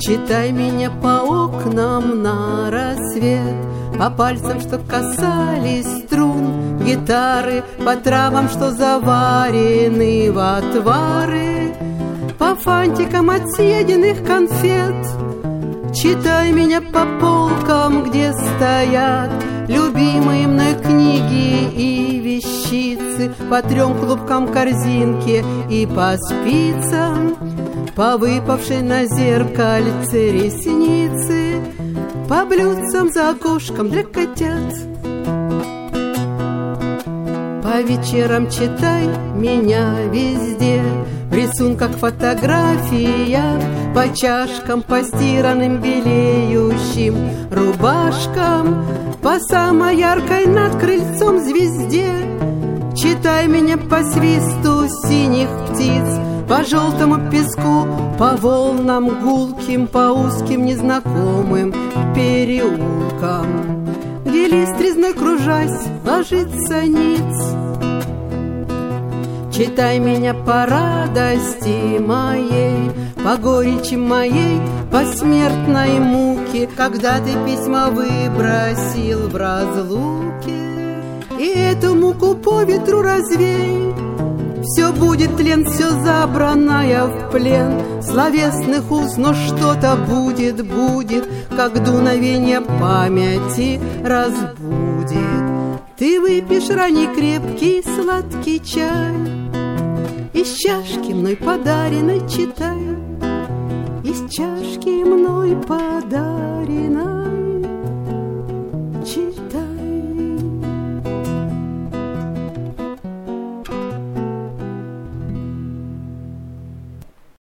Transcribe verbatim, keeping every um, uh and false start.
Читай меня по окнам на рассвет, по пальцам, что касались струн гитары, по травам, что заварены в отвары, по фантикам от съеденных конфет. Читай меня по полкам, где стоят любимые мной книги и вещицы, по трем клубкам корзинки и по спицам, по выпавшей на зеркальце ресницы, по блюдцам за окошком для котят. По вечерам читай меня везде, в рисунках, фотографиях, по чашкам, по стиранным белеющим рубашкам, по самой яркой над крыльцом звезде. Читай меня по свисту синих птиц, по желтому песку, по волнам гулким, по узким незнакомым переулкам, где лист резной, кружась, ложится ниц. Читай меня по радости моей, по горечи моей, по смертной муке, когда ты письма выбросил в разлуке. И эту муку по ветру развей. Все будет тлен, все забранное в плен словесных уст, но что-то будет, будет, как дуновение памяти разбудит. Ты выпьешь ранний крепкий сладкий чай, из чашки мной подаренной читай, из чашки мной подаренной.